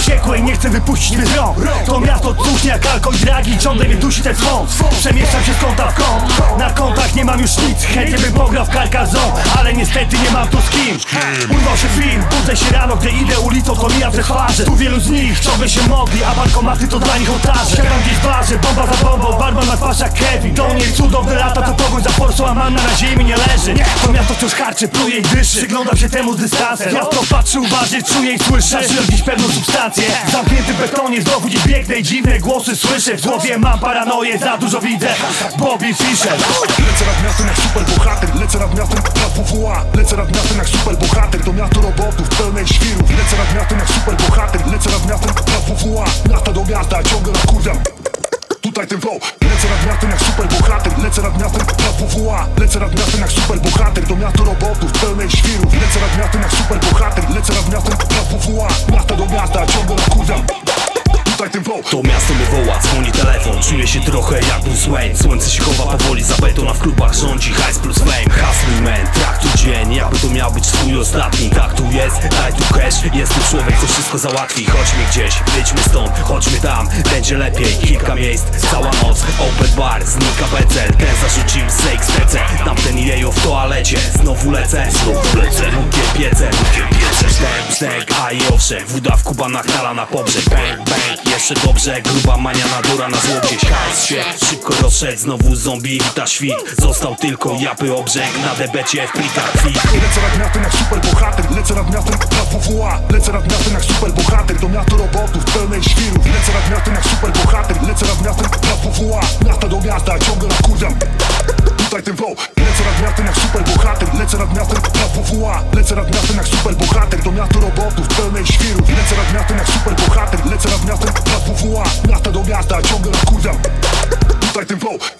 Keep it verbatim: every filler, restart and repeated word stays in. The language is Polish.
wściekłe i nie chcę wypuścić mnie z rąk. To miasto cuchnie jak alkohol i dragi, ciągle mnie dusi ten swąd. Przemieszczam się z kąta w kąt, na kontach nie mam już nic. Chętnie bym pograł w Carcassonne, ale niestety nie mam tu z kim. Urwał się film, budzę się rano, gdy idę ulicą, to mijam te twarze. Tu wielu z nich ciągle się modli, a bankomaty to dla nich ołtarze. Siadam gdzieś w barze, bomba za bombą, barman na twarz jak Kevin. To nie cudowne lata, to pogoń za forsą, a manna na ziemi nie leży. To miasto wciąż harczy, pluje i dyszy, przyglądam się temu z dystansem. Miasto patrzy uważnie, czuję i słyszę, zacząłem dziś pewną substancję. Zamknięty w betonie, znowu gdzieś biegnę i dziwne głosy słyszę. W głowie mam paranoję, za dużo widzę. Bobby Fischer. Lecę nad miastem jak superbohater, lecę nad miastem jak W W A. Lecę nad miastem jak superbohater, to miasto robotów pełnej świrów. Lecę nad miastem jak superbohater, lecę nad miastem jak W W A. Miasta do miasta, ciągle nakurwiam tutaj ten flow. Lecę nad miastem jak superbohater, lecę nad miastem jak W W A. Lecę nad miastem jak superbohater, to miasto robotów pełnej świrów. Lecę nad miastem jak superbohater, lecę nad miastem jak W W A. Miasta do miasta, ciągle nakurwiam tutaj ten flow. To miasto mnie woła, dzwoni telefon, czuję się trochę jak Bruce Wayne. Słońce się chowa powoli za beton, a w klubach rządzi hajs plus fame. Hustling man, traktuj dzień, jakby to miał być twój ostatni. Tak tu jest, daj tu cash, jest tu człowiek, co wszystko załatwi. Chodźmy gdzieś, wyjdźmy stąd, chodźmy tam, będzie lepiej. Kilka miejsc, cała noc, open bar, znika becel. Ten zarzucił sake stece, tamten jejo w toalecie. Znowu lecę, znowu lecę, lukie piece, lukie piece. Sztek, sztek, a i owszem, woda w kubanach nala na pobrzeg. Bang, bang, jeszcze dobrze, gruba maniana dura na zło gdzieś. Hajs się szybko rozszedł, znowu zombie wita świt. Został tylko japy obrzęk na debecie w plikach kwit. Lecę nad miastem jak superbohater, lecę nad miastem jak W W A. Lecę nad miastem jak superbohater, to miasto robotów pełnej świrów. Lecę nad miastem jak superbohater, lecę nad miastem jak W W A. Miasta do miasta, ciągle nakurwiam tutaj ten flow. Lecę nad miastem jak superbohater, lecę nad miastem jak W W A. Lecę nad miastem jak superbohater, to miasto robotów pełnej świrów. Lecę nad miastem jak superbohater.